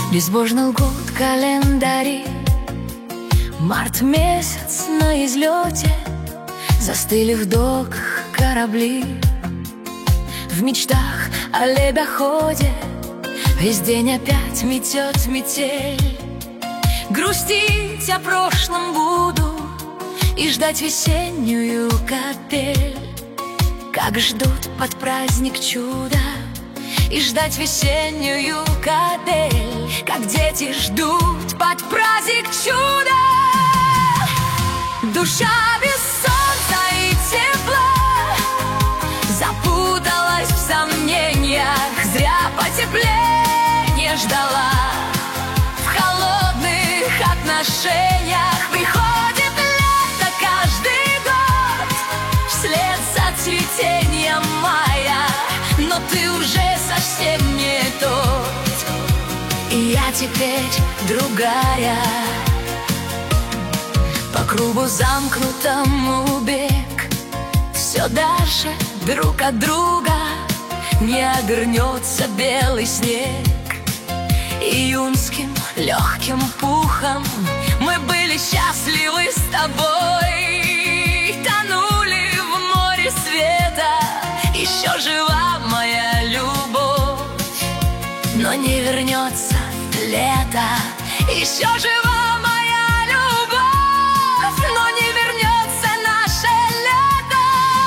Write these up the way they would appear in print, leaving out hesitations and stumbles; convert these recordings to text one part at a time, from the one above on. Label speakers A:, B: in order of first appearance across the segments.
A: Безбожно лгут календари, март месяц на излете, застыли в доках корабли. В мечтах о лебяходе весь день опять метет метель. Грустить о прошлом буду и ждать весеннюю капель. Как ждут под праздник чуда и ждать весеннюю капель. Как дети ждут под праздник чуда. Душа без солнца и тепла запуталась в сомнениях, зря потепление ждала. В холодных отношениях приходит лето каждый год вслед за цветением мая, но ты уже совсем не тот, и я теперь другая. По кругу замкнутому бег, все дальше друг от друга. Не обернется белый снег. Июньским легким пухом мы были счастливы с тобой. Тонули в море света, еще жива моя любовь. Но не вернется лето, еще жива моя любовь. Но не вернется наше лето.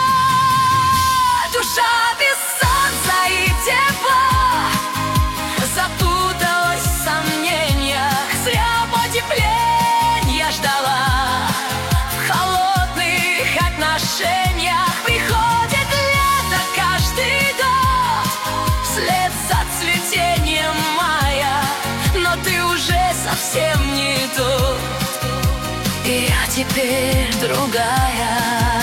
A: Душа без солнца и тепла запуталась в сомнениях, зря потепления ждала. В холодных отношениях приходит лето каждый год вслед за цветением мая, но ты уже совсем не тот, и я теперь другая.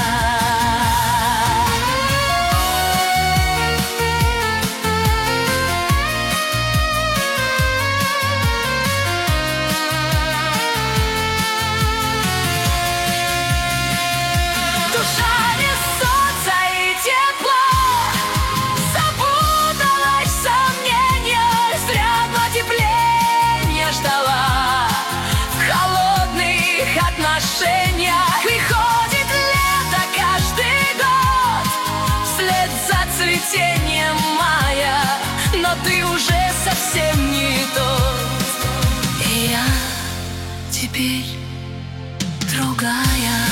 A: Приходит лето каждый год вслед за цветением мая, но ты уже совсем не тот, и я теперь другая.